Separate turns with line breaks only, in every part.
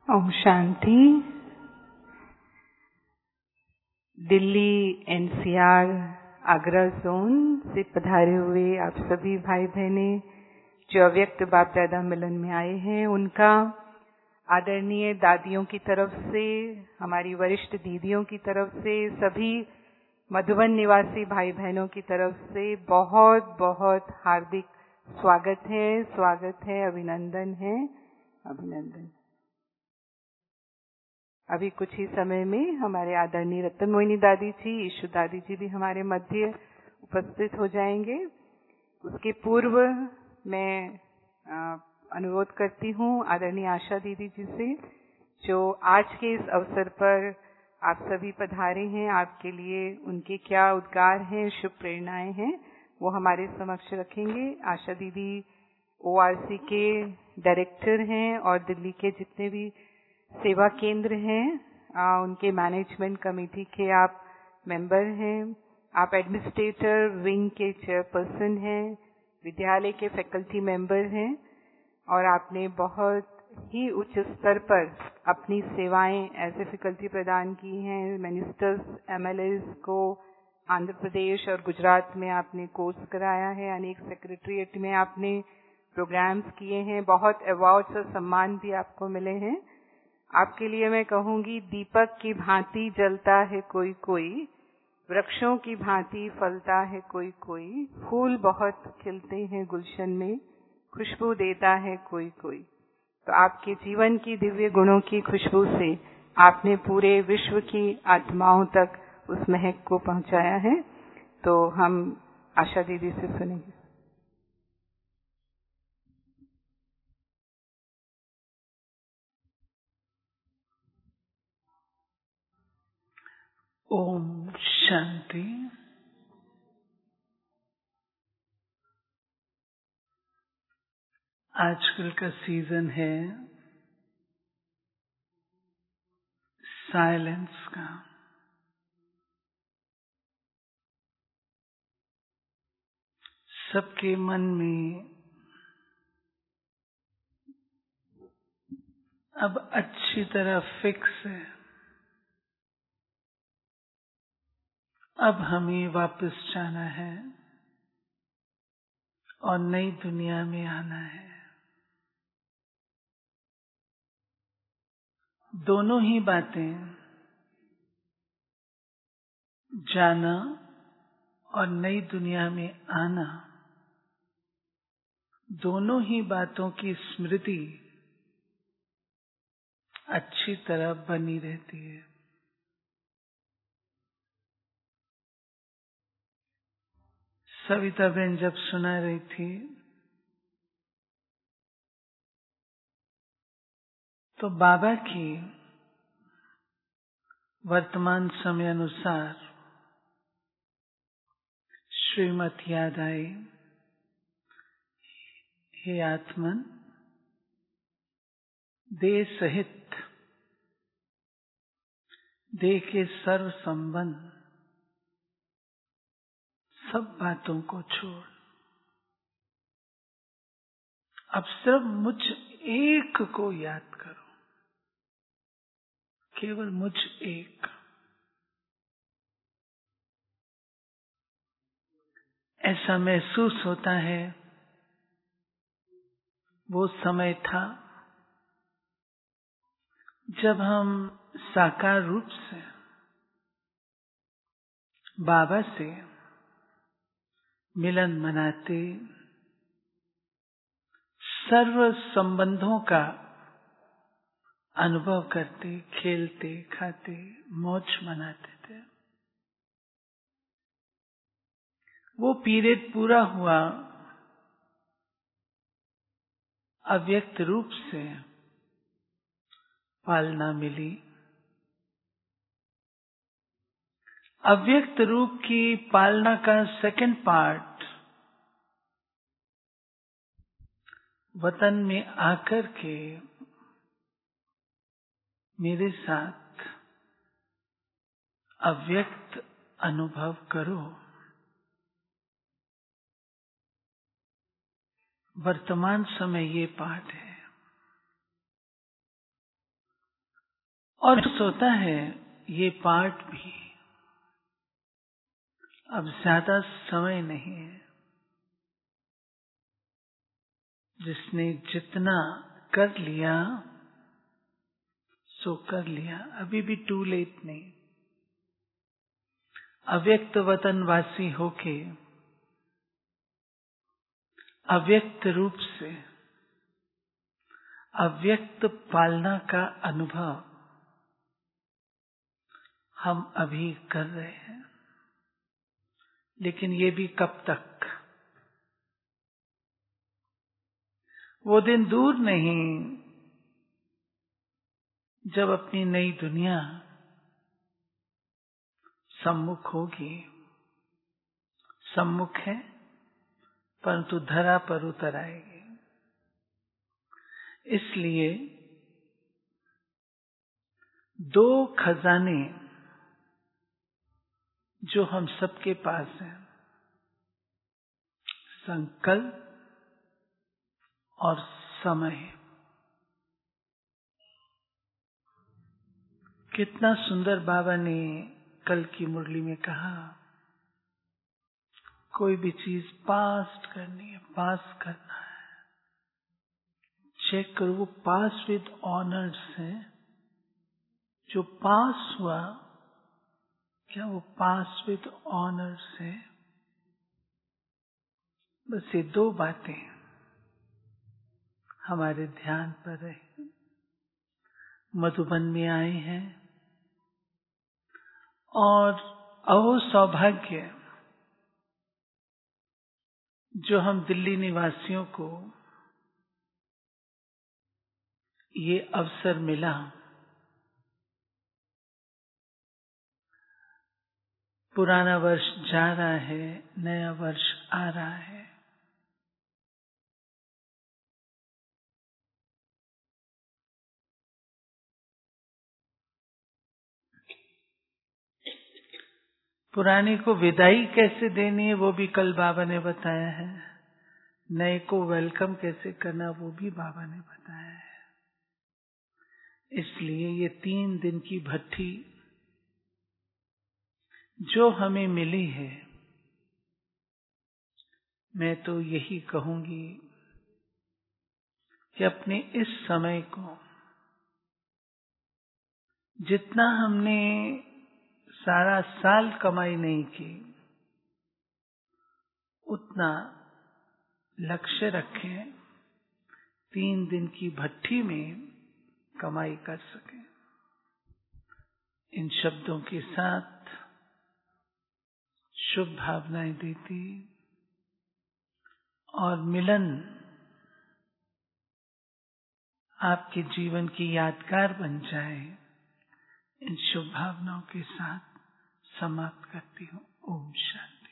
ओम शांति। Delhi NCR Agra zone से पधारे हुए आप सभी भाई बहने जो अव्यक्त बाप दादा मिलन में आए हैं, उनका आदरणीय दादियों की तरफ से, हमारी वरिष्ठ दीदियों की तरफ से, सभी मधुबन निवासी भाई बहनों की तरफ से बहुत बहुत हार्दिक स्वागत है, अभिनंदन है, अभिनंदन। अभी कुछ ही समय में हमारे आदरणीय रतन मोहिनी दादी जी, ईशु दादी जी भी हमारे मध्य उपस्थित हो जाएंगे। उसके पूर्व मैं अनुरोध करती हूँ आदरणीय आशा दीदी जी से, जो आज के इस अवसर पर आप सभी पधारे हैं, आपके लिए उनके क्या उद्गार हैं, शुभ प्रेरणाएं हैं, वो हमारे समक्ष रखेंगे। आशा दीदी ओआरसी के डायरेक्टर हैं और दिल्ली के जितने भी सेवा केंद्र हैं उनके मैनेजमेंट कमेटी के आप मेंबर हैं। आप एडमिनिस्ट्रेटर विंग के चेयरपर्सन हैं, विद्यालय के फैकल्टी मेंबर हैं और आपने बहुत ही उच्च स्तर पर अपनी सेवाएं एज ए फैकल्टी प्रदान की हैं। मिनिस्टर्स, एमएलएस को आंध्र प्रदेश और गुजरात में आपने कोर्स कराया है, अनेक सेक्रेटरीट में आपने प्रोग्राम्स किए हैं, बहुत अवार्ड्स और सम्मान भी आपको मिले हैं। आपके लिए मैं कहूंगी, दीपक की भांति जलता है कोई कोई, वृक्षों की भांति फलता है कोई कोई, फूल बहुत खिलते हैं गुलशन में, खुशबू देता है कोई कोई। तो आपके जीवन की दिव्य गुणों की खुशबू से आपने पूरे विश्व की आत्माओं तक उस महक को पहुंचाया है। तो हम आशा दीदी से सुनेंगे।
ओम शांति। आजकल का सीजन है साइलेंस का। सबके मन में अब अच्छी तरह फिक्स है, अब हमें वापस जाना है और नई दुनिया में आना है। दोनों ही बातें, जाना और नई दुनिया में आना, दोनों ही बातों की स्मृति अच्छी तरह बनी रहती है। सविता बहन जब सुना रही थी तो बाबा की वर्तमान समय अनुसार श्रीमत याद आई। हे आत्मन, देह सहित देह के सर्व संबंध, सब बातों को छोड़, अब सिर्फ मुझ एक को याद करो, केवल मुझ एक। ऐसा महसूस होता है वो समय था जब हम साकार रूप से बाबा से मिलन मनाते, सर्व संबंधों का अनुभव करते, खेलते, खाते, मौज मनाते थे। वो पीरियड पूरा हुआ, अव्यक्त रूप से पालना मिली। अव्यक्त रूप की पालना का सेकंड पार्ट वतन में आकर के मेरे साथ अव्यक्त अनुभव करो। वर्तमान समय ये पाठ है। और सोता है ये पाठ भी अब ज्यादा समय नहीं है। जिसने जितना कर लिया सो कर लिया, अभी भी टू लेट नहीं। अव्यक्त वतनवासी होके अव्यक्त रूप से अव्यक्त पालना का अनुभव हम अभी कर रहे हैं। लेकिन ये भी कब तक? वो दिन दूर नहीं जब अपनी नई दुनिया सम्मुख होगी। सम्मुख है परंतु धरा पर उतर आएगी। इसलिए दो खजाने जो हम सबके पास हैं, संकल्प और समय। कितना सुंदर बाबा ने कल की मुरली में कहा, कोई भी चीज पास करनी है, पास करना है, चेक करो वो पास विद ऑनर्स है। जो पास हुआ क्या वो पास विद ऑनर्स है? बस ये दो बातें हमारे ध्यान पर रहे। मधुबन में आए हैं और अहो सौभाग्य जो हम दिल्ली निवासियों को ये अवसर मिला। पुराना वर्ष जा रहा है, नया वर्ष आ रहा है। पुराने को विदाई कैसे देनी है वो भी कल बाबा ने बताया है। नए को वेलकम कैसे करना वो भी बाबा ने बताया है। इसलिए ये 3 दिन की भट्ठी जो हमें मिली है, मैं तो यही कहूंगी कि अपने इस समय को जितना हमने सारा साल कमाई नहीं की, उतना लक्ष्य रखें 3 दिन की भट्ठी में कमाई कर सकें। इन शब्दों के साथ शुभ भावनाएं देती और मिलन आपके जीवन की यादगार बन जाए, इन शुभ भावनाओं के साथ समाप्त करती हूँ। ओम शांति।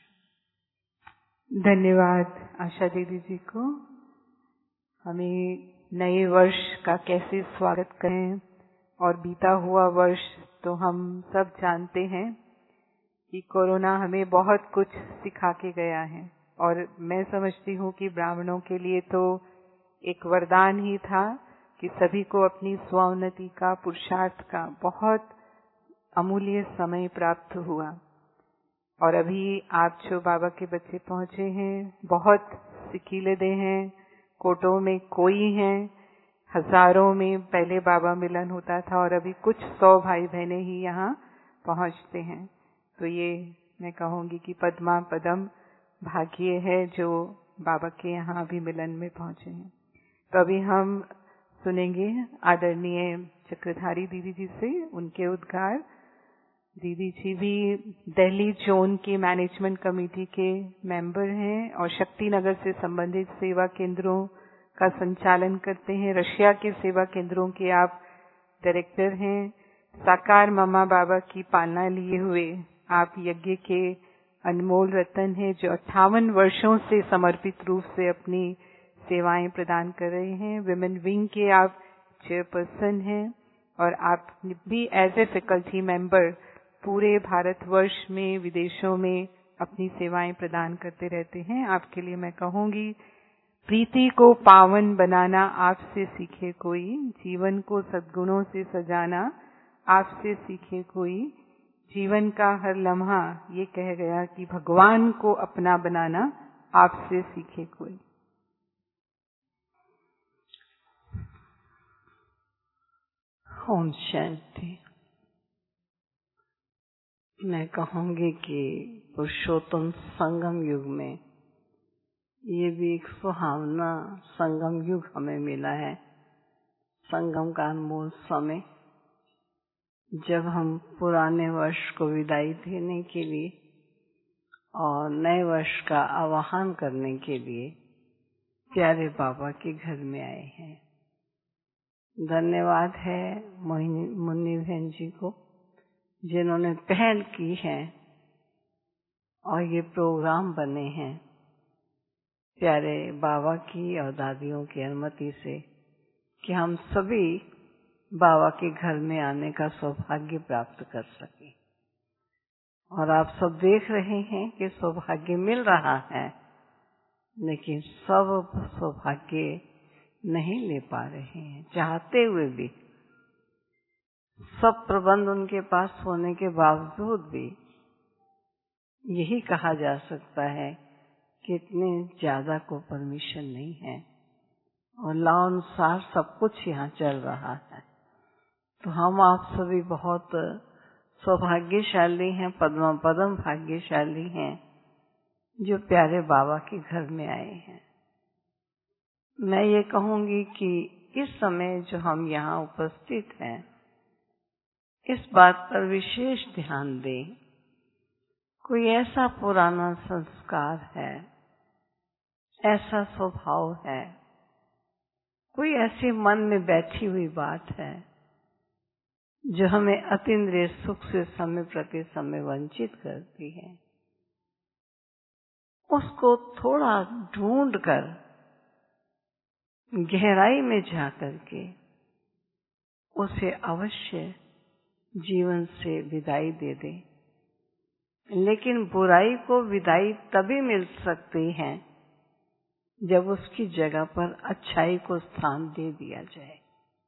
धन्यवाद आशा दीदी जी को। हमें नए वर्ष का कैसे स्वागत करें, और बीता हुआ वर्ष तो हम सब जानते हैं कि कोरोना हमें बहुत कुछ सिखा के गया है। और मैं समझती हूँ कि ब्राह्मणों के लिए तो एक वरदान ही था कि सभी को अपनी स्वोन्नति का, पुरुषार्थ का बहुत अमूल्य समय प्राप्त हुआ। और अभी आप जो बाबा के बच्चे पहुंचे हैं, बहुत सिकीले हैं, कोटों में कोई हैं, हजारों में पहले बाबा मिलन होता था और अभी कुछ 100 भाई बहनें ही यहाँ पहुंचते हैं। तो ये मैं कहूंगी कि पद्मा पदम भाग्य है जो बाबा के यहाँ अभी मिलन में पहुंचे हैं। तो अभी हम सुनेंगे आदरणीय चक्रधारी दीदी जी से उनके उद्गार। दीदी जी भी दिल्ली जोन के मैनेजमेंट कमेटी के मेंबर हैं और शक्ति नगर से संबंधित सेवा केंद्रों का संचालन करते हैं। रशिया के सेवा केंद्रों के आप डायरेक्टर हैं। साकार मामा बाबा की पालना लिए हुए आप यज्ञ के अनमोल रतन हैं जो 58 वर्षों से समर्पित रूप से अपनी सेवाएं प्रदान कर रहे हैं। विमेन विंग के आप चेयरपर्सन हैं और आप भी एज ए फैकल्टी मेंबर पूरे भारतवर्ष में, विदेशों में अपनी सेवाएं प्रदान करते रहते हैं। आपके लिए मैं कहूंगी, प्रीति को पावन बनाना आपसे सीखे कोई, जीवन को सद्गुणों से सजाना आपसे सीखे कोई, जीवन का हर लम्हा ये कह गया कि भगवान को अपना बनाना आपसे सीखे कोई।
ओम शांति। मैं कहूंगी कि पुरुषोत्तम संगम युग में ये भी एक सुहावना संगम युग हमें मिला है। संगम का अनमोल समय, जब हम पुराने वर्ष को विदाई देने के लिए और नए वर्ष का आवाहन करने के लिए प्यारे बाबा के घर में आए हैं। धन्यवाद है मुन्नी बहन जी को, जिन्होंने पहल की है और ये प्रोग्राम बने हैं प्यारे बाबा की और दादियों की अनुमति से, कि हम सभी बाबा के घर में आने का सौभाग्य प्राप्त कर सके। और आप सब देख रहे हैं कि सौभाग्य मिल रहा है, लेकिन सब सौभाग्य नहीं ले पा रहे हैं। चाहते हुए भी, सब प्रबंध उनके पास होने के बावजूद भी यही कहा जा सकता है कि इतने ज्यादा को परमिशन नहीं है और लॉ अनुसार सब कुछ यहाँ चल रहा है। तो हम आप सभी बहुत सौभाग्यशाली हैं, पद्म भाग्यशाली हैं जो प्यारे बाबा के घर में आए हैं। मैं ये कहूंगी कि इस समय जो हम यहाँ उपस्थित हैं, इस बात पर विशेष ध्यान दें। कोई ऐसा पुराना संस्कार है, ऐसा स्वभाव है, कोई ऐसी मन में बैठी हुई बात है जो हमें अतीन्द्रिय सुख से समय प्रति समय वंचित करती है, उसको थोड़ा ढूंढ कर गहराई में जा करके उसे अवश्य जीवन से विदाई दे दे। लेकिन बुराई को विदाई तभी मिल सकती है जब उसकी जगह पर अच्छाई को स्थान दे दिया जाए।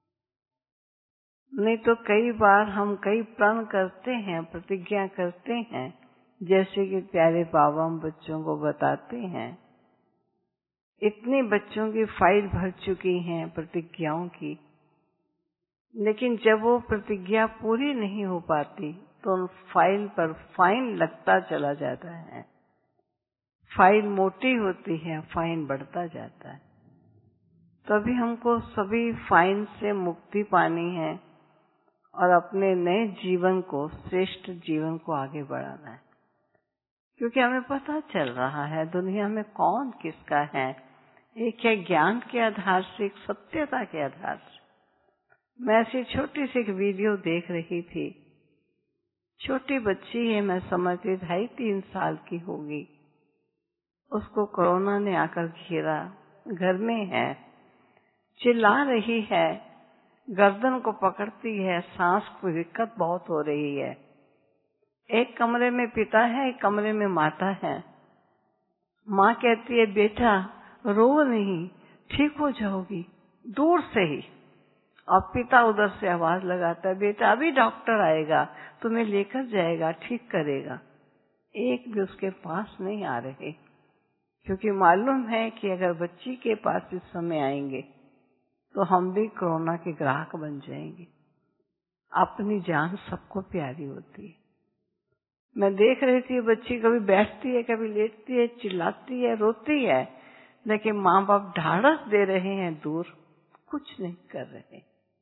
नहीं तो कई बार हम कई प्रण करते हैं, प्रतिज्ञा करते हैं, जैसे कि प्यारे बाबा हम बच्चों को बताते हैं। इतने बच्चों की फाइल भर चुकी हैं प्रतिज्ञाओं की, लेकिन जब वो प्रतिज्ञा पूरी नहीं हो पाती तो उन फाइल पर फाइन लगता चला जाता है। फाइल मोटी होती है, फाइन बढ़ता जाता है। तभी हमको सभी फाइन से मुक्ति पानी है और अपने नए जीवन को, श्रेष्ठ जीवन को आगे बढ़ाना है। क्योंकि हमें पता चल रहा है दुनिया में कौन किसका है, एक है ज्ञान के आधार से, एक सत्यता के आधार से। मैं ऐसी छोटी सी एक वीडियो देख रही थी। छोटी बच्ची है, मैं समझती 2.5-3 साल की होगी। उसको कोरोना ने आकर घेरा, घर में है, चिल्ला रही है, गर्दन को पकड़ती है, सांस की दिक्कत बहुत हो रही है। एक कमरे में पिता है, एक कमरे में माता है। माँ कहती है बेटा रो नहीं, ठीक हो जाओगी, दूर से ही। और पिता उधर से आवाज लगाता है बेटा अभी डॉक्टर आएगा, तुम्हें लेकर जाएगा, ठीक करेगा। एक भी उसके पास नहीं आ रहे, क्योंकि मालूम है कि अगर बच्ची के पास इस समय आएंगे तो हम भी कोरोना के ग्राहक बन जाएंगे। अपनी जान सबको प्यारी होती है। मैं देख रही थी बच्ची कभी बैठती है, कभी लेटती है, चिल्लाती है, रोती है, लेकिन माँ बाप ढाढ़स दे रहे हैं, दूर कुछ नहीं कर रहे।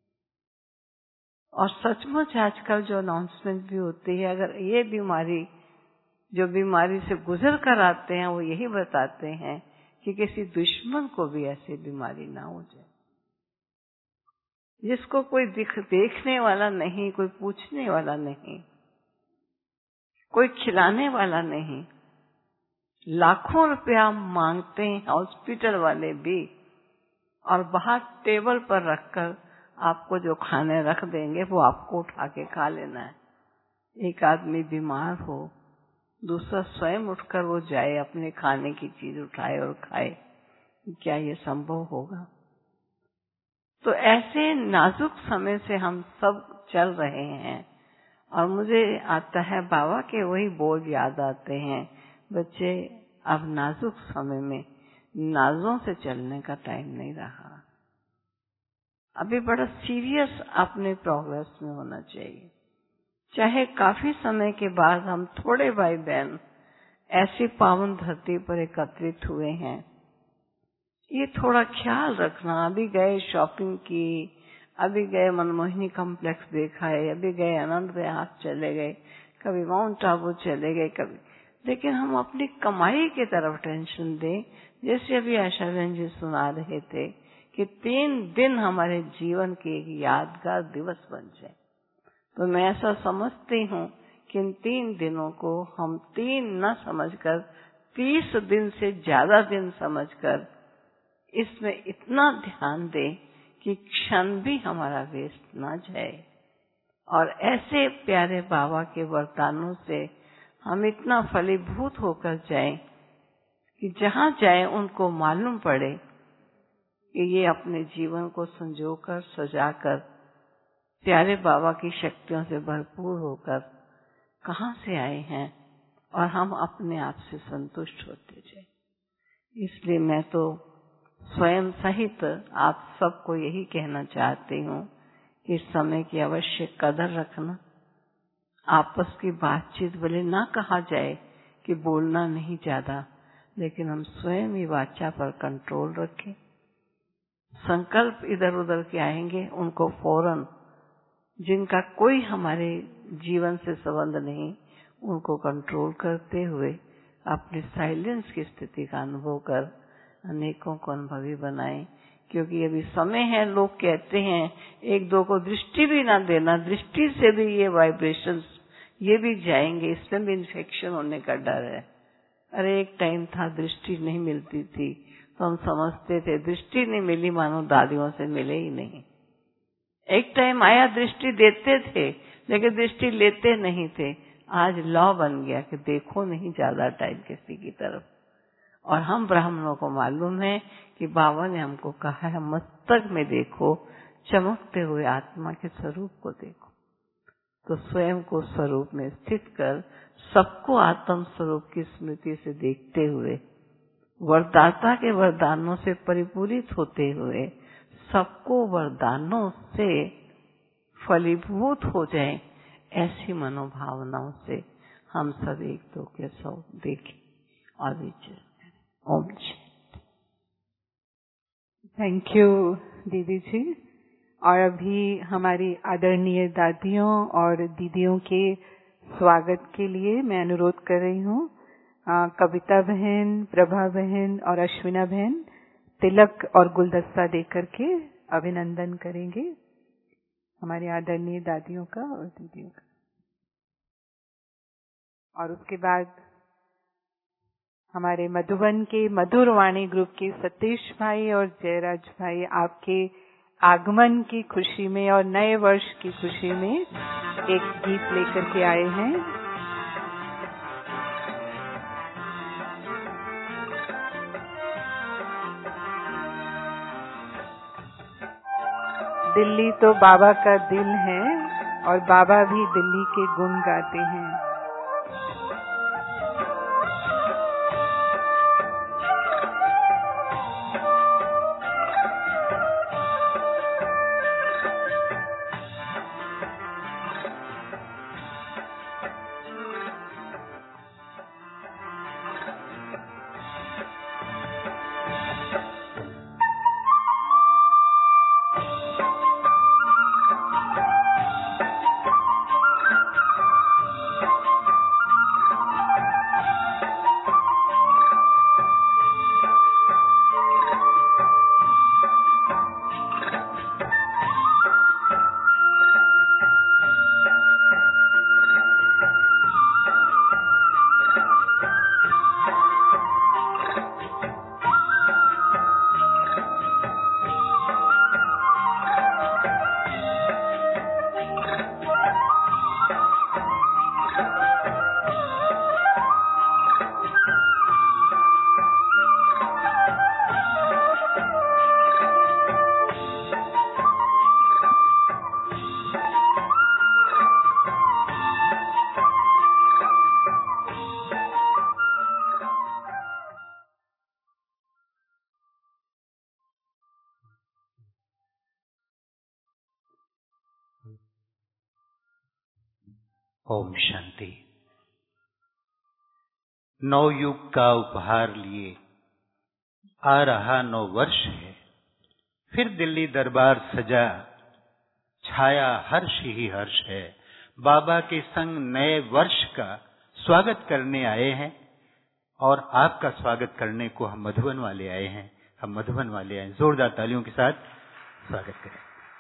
और सचमुच आजकल जो अनाउंसमेंट भी होती है, अगर ये बीमारी, जो बीमारी से गुजर कर आते हैं, वो यही बताते हैं कि किसी दुश्मन को भी ऐसी बीमारी ना हो जाए, जिसको कोई देखने वाला नहीं, कोई पूछने वाला नहीं, कोई खिलाने वाला नहीं। लाखों रुपया मांगते हैं हॉस्पिटल वाले भी, और बाहर टेबल पर रखकर आपको जो खाने रख देंगे वो आपको उठा के खा लेना है। एक आदमी बीमार हो, दूसरा स्वयं उठकर वो जाए, अपने खाने की चीज उठाए और खाए, क्या ये संभव होगा? तो ऐसे नाजुक समय से हम सब चल रहे हैं। और मुझे आता है बाबा के वही बोल याद आते हैं, बच्चे अब नाजुक समय में नाजों से चलने का टाइम नहीं रहा, अभी बड़ा सीरियस अपने प्रोग्रेस में होना चाहिए। चाहे काफी समय के बाद हम थोड़े भाई बहन ऐसी पावन धरती पर एकत्रित हुए हैं, ये थोड़ा ख्याल रखना। अभी गए शॉपिंग की, अभी गए मनमोहिनी कॉम्प्लेक्स देखा है, अभी गए आनंद विहार चले गए, कभी माउंट आबू चले गए, कभी, लेकिन हम अपनी कमाई की तरफ टेंशन दें। जैसे अभी आशा बहन जी सुना रहे थे कि 3 दिन हमारे जीवन के एक यादगार दिवस बन जाए, तो मैं ऐसा समझती हूँ कि इन 3 दिनों को हम 3 न समझकर 30 दिन से ज्यादा दिन समझकर इसमें इतना ध्यान दें कि क्षण भी हमारा वेस्ट ना जाए। और ऐसे प्यारे बाबा के वरदानों से हम इतना फलीभूत होकर जाएं कि जहाँ जाएं उनको मालूम पड़े कि ये अपने जीवन को संजोकर सजाकर प्यारे बाबा की शक्तियों से भरपूर होकर कहाँ से आए हैं, और हम अपने आप से संतुष्ट होते जाएं। इसलिए मैं तो स्वयं सहित आप सबको यही कहना चाहती हूँ कि समय की अवश्य कदर रखना। आपस की बातचीत भले ना कहा जाए कि बोलना नहीं ज्यादा, लेकिन हम स्वयं ही वाचा पर कंट्रोल रखें। संकल्प इधर उधर के आएंगे उनको फौरन, जिनका कोई हमारे जीवन से संबंध नहीं, उनको कंट्रोल करते हुए अपनी साइलेंस की स्थिति का अनुभव कर अनेकों को अनुभवी बनाएं। क्योंकि अभी समय है, लोग कहते हैं एक दो को दृष्टि भी ना देना, दृष्टि से भी ये वाइब्रेशंस ये भी जाएंगे, इसमें भी इन्फेक्शन होने का डर है। अरे एक टाइम था दृष्टि नहीं मिलती थी तो हम समझते थे दृष्टि नहीं मिली मानो दादियों से मिले ही नहीं। एक टाइम आया दृष्टि देते थे लेकिन दृष्टि लेते नहीं थे। आज लॉ बन गया कि देखो नहीं ज्यादा टाइम किसी की तरफ। और हम ब्राह्मणों को मालूम है कि बाबा ने हमको कहा है मस्तक में देखो, चमकते हुए आत्मा के स्वरूप को देखो। तो स्वयं को स्वरूप में स्थित कर सबको आत्म स्वरूप की स्मृति से देखते हुए, वरदाता के वरदानों से परिपूरित होते हुए सबको वरदानों से फलीभूत हो जाएं, ऐसी मनोभावनाओं से हम सब एक दो के 100 देखें और विचरण करें। ओम शांति।
थैंक यू दीदी जी। और अभी हमारी आदरणीय दादियों और दीदियों के स्वागत के लिए मैं अनुरोध कर रही हूँ, कविता बहन, प्रभा बहन और अश्विना बहन तिलक और गुलदस्ता देकर के अभिनंदन करेंगे हमारी आदरणीय दादियों का और दीदियों का। और उसके बाद हमारे मधुबन के मधुर वाणी ग्रुप के सतीश भाई और जयराज भाई आपके आगमन की खुशी में और नए वर्ष की खुशी में एक गीत लेकर के आए हैं। दिल्ली तो बाबा का दिल है और बाबा भी दिल्ली के गुण गाते हैं।
ओम शांति। नवयुग का उपहार लिए आ रहा 9 वर्ष है। फिर दिल्ली दरबार सजा, छाया हर्ष ही हर्ष है। बाबा के संग नए वर्ष का स्वागत करने आए हैं और आपका स्वागत करने को हम मधुबन वाले आए हैं। हम मधुबन वाले आए हैं। जोरदार तालियों के साथ स्वागत करें।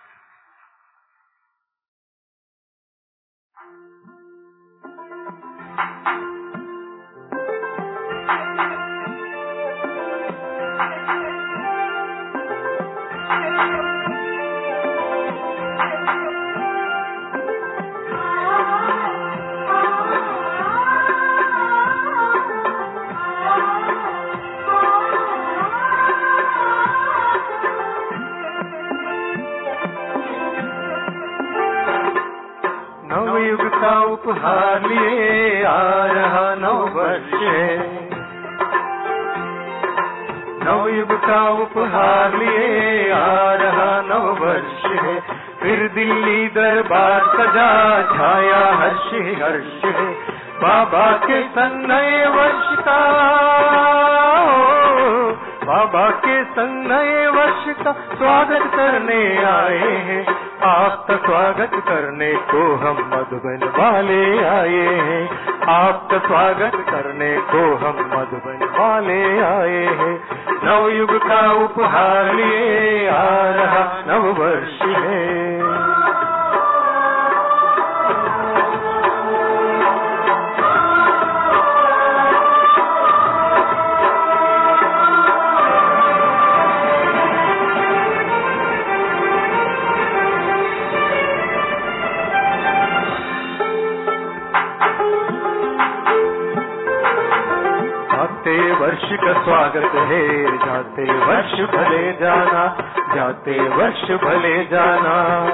नवयुग का उपहार लिए आ रहा 9 वर्ष है। नवयुग का उपहार लिए आ रहा 9 वर्ष है। फिर दिल्ली दरबार सजा, छाया हर्ष ही हर्ष है। बाबा के संग नए वर्ष का, बाबा के संग नए वर्ष का स्वागत करने आए हैं। आपका स्वागत करने को हम मधुबन वाले आए हैं। आपका स्वागत करने को हम मधुबन वाले आए हैं। नवयुग का उपहार लिए आ रहा 9 वर्ष है। वर्ष का स्वागत है, जाते वर्ष भले जाना, जाते वर्ष भले जाना।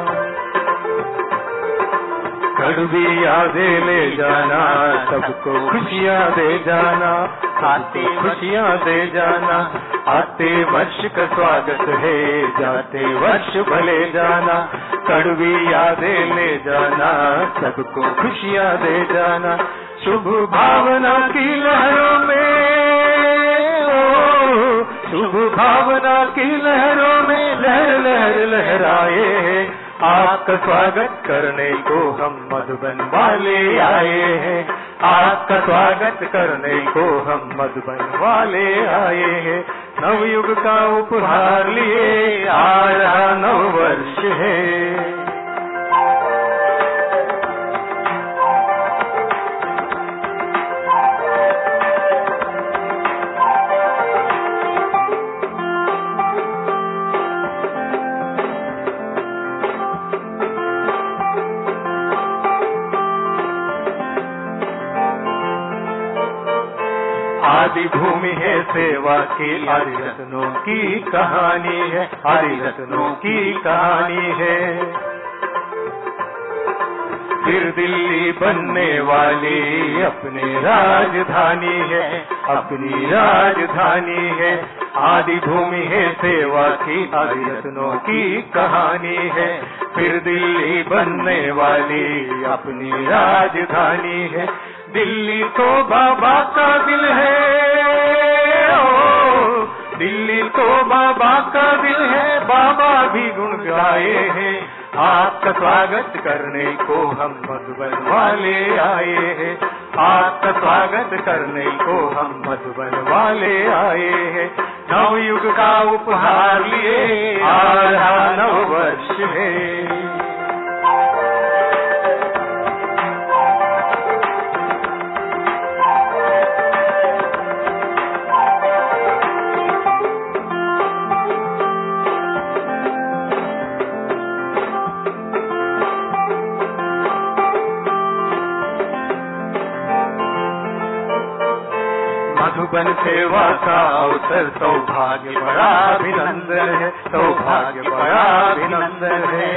कड़वी यादें ले जाना, सबको खुशियाँ दे जाना, आते खुशियाँ दे जाना। आते वर्ष का स्वागत है, जाते वर्ष भले जाना। कड़वी यादें ले जाना, सबको खुशियाँ दे जाना। शुभ भावना की लहरों में, शुभ भावना की लहरों में लहर लहर लहराए हैं। आपका स्वागत करने को हम मधुबन वाले आए हैं। आपका स्वागत करने को हम मधुबन वाले आए हैं। नवयुग का उपहार लिए आ रहा 9 वर्ष है। आदि भूमि है सेवा की, आदि रत्नों की कहानी है, आदि रत्नों की कहानी है। फिर दिल्ली बनने वाली अपनी राजधानी है, अपनी राजधानी है। आदि भूमि है सेवा की, आदि रत्नों की कहानी है। फिर दिल्ली बनने वाली अपनी राजधानी है। दिल्ली तो बाबा का दिल है, ओ दिल्ली तो बाबा का दिल है। बाबा भी गुण गाए हैं। आपका स्वागत करने को हम मधुबन वाले आए हैं। आपका स्वागत करने को हम मधुबन वाले आए हैं। नवयुग का उपहार लिए आ रहा 9 वर्ष है। मधुबन सेवा का अवसर सौभाग्य बड़ा अभिनंदन है, सौभाग्य बड़ा अभिनंदन है।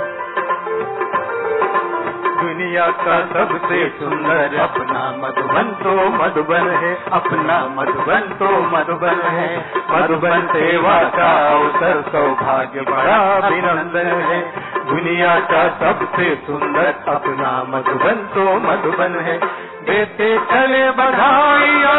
दुनिया का सबसे सुंदर अपना मधुबन तो मधुबन है, अपना मधुबन तो मधुबन है। मधुबन सेवा का अवसर सौभाग्य बड़ा अभिनंदन है। दुनिया का सबसे सुंदर अपना मधुबन तो मधुबन है। देते चले बधाइयाँ,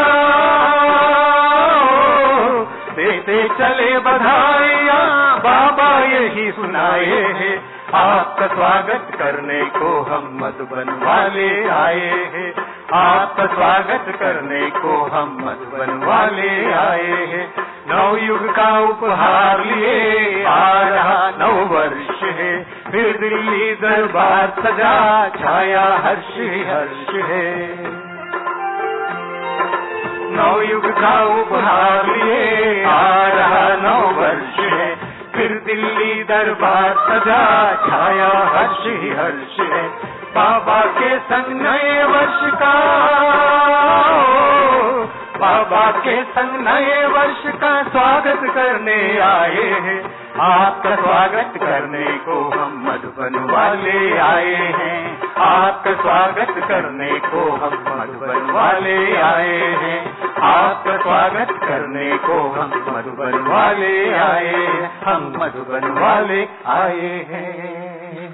देते चले बधाइयाँ, बाबा यही सुनाए हैं। आपका स्वागत करने को हम मधुबन वाले आए हैं। आपका स्वागत करने को हम मधुबन वाले आए हैं। नवयुग का उपहार लिए आ रहा नव वर्ष है। फिर दिल्ली दरबार सजा छाया हर्ष ही हर्ष है। नवयुग का उपहार लिए आ रहा नव वर्ष है। फिर दिल्ली दरबार सजा छाया हर्ष ही हर्ष है। बाबा के संग नए वर्ष का, बाबा के संग नए वर्ष का स्वागत करने आए हैं। आपका स्वागत करने को हम मधुबन वाले आए हैं। आपका स्वागत करने को हम मधुबन वाले आए हैं। आपका स्वागत करने को हम मधुबन वाले आए हैं। हम मधुबन वाले आए हैं।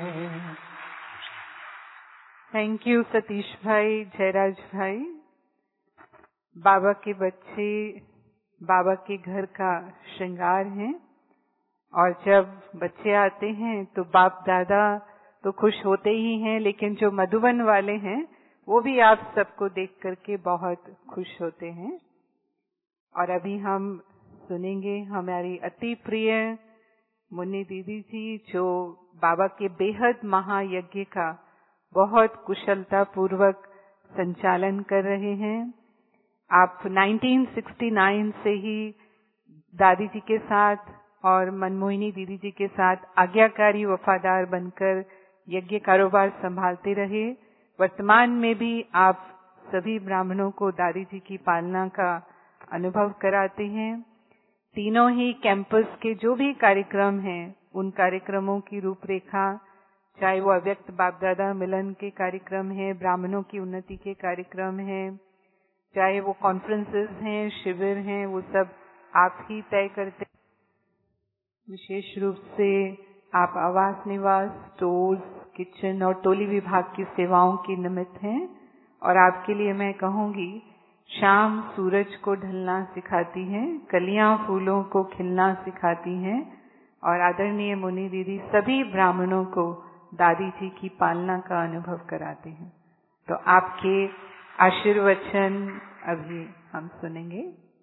थैंक यू सतीश भाई, जयराज भाई। बाबा के बच्चे बाबा के घर का श्रृंगार हैं, और जब बच्चे आते हैं तो बाप दादा तो खुश होते ही हैं, लेकिन जो मधुबन वाले हैं वो भी आप सबको देख करके बहुत खुश होते हैं। और अभी हम सुनेंगे हमारी अति प्रिय मुन्नी दीदी जी, जो बाबा के बेहद महायज्ञ का बहुत कुशलता पूर्वक संचालन कर रहे हैं। आप 1969 से ही दादी जी के साथ और मनमोहिनी दीदी जी के साथ आज्ञाकारी वफादार बनकर यज्ञ कारोबार संभालते रहे। वर्तमान में भी आप सभी ब्राह्मणों को दादी जी की पालना का अनुभव कराते हैं। तीनों ही कैंपस के जो भी कार्यक्रम हैं, उन कार्यक्रमों की रूपरेखा, चाहे वो अव्यक्त बाप दादा मिलन के कार्यक्रम हैं, ब्राह्मणों की उन्नति के कार्यक्रम हैं, चाहे वो कॉन्फ्रेंसेस हैं, शिविर हैं, वो सब आप ही तय करते हैं। विशेष रूप से आप आवास निवास, स्टोर्स, किचन और टोली विभाग की सेवाओं के निमित्त हैं। और आपके लिए मैं कहूंगी, शाम सूरज को ढलना सिखाती है, कलियां फूलों को खिलना सिखाती हैं, और आदरणीय मुनि दीदी सभी ब्राह्मणों को दादी जी की पालना का अनुभव कराते हैं। तो आपके आशीर्वचन अभी हम सुनेंगे।